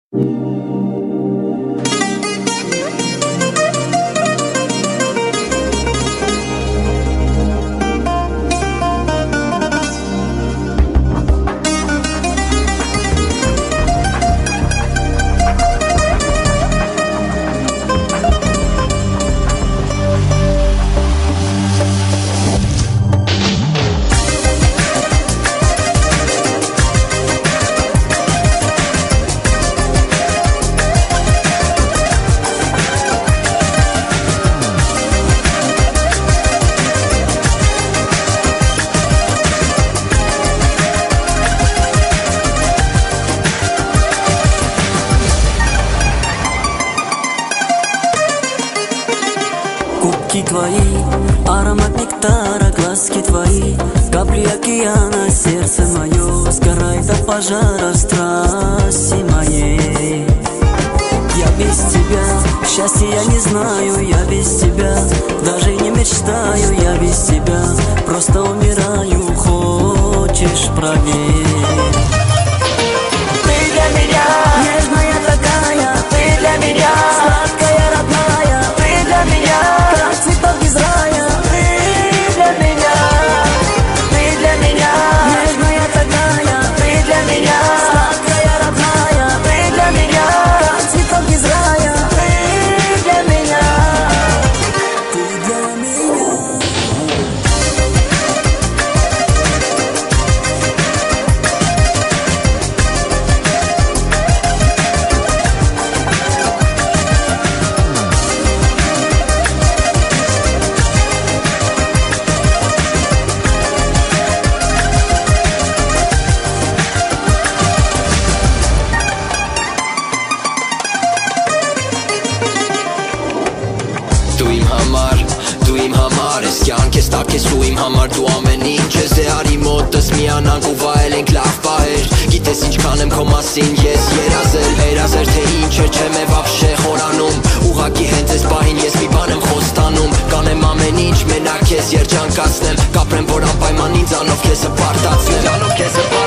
Губки твои, аромат нектара, глазки твои, капли океана, сердце мое сгорает от пожара страсти моей. Я без тебя, счастья я не знаю, я без тебя даже не мечтаю, я без тебя просто умираю, хочешь проверь. Ты для меня нежная такая, ты для меня сладкая родная, ты для меня как цветок из рая, ты для меня нежная такая, ты для меня сладкая родная, ты для меня как цветок из рая, ты для меня, ты для меня. Դու իմ համար ես կյանք ես տակ ես ու իմ համար դու ամեն ինչ ես է արի մոտս միանանք ու վայելենք լավ պահեր Գիտես ինչքան եմ քո մասին ես երազել թե ինչ է չեմ է վավշե խորանում Ուղակի հենց ես պահին ես մի բան եմ խոստանում Կանեմ ամեն ինչ մենակ ես երջանկացնեմ Կապրեմ որ անպայման ինձանով քեզ հպարտացնեմ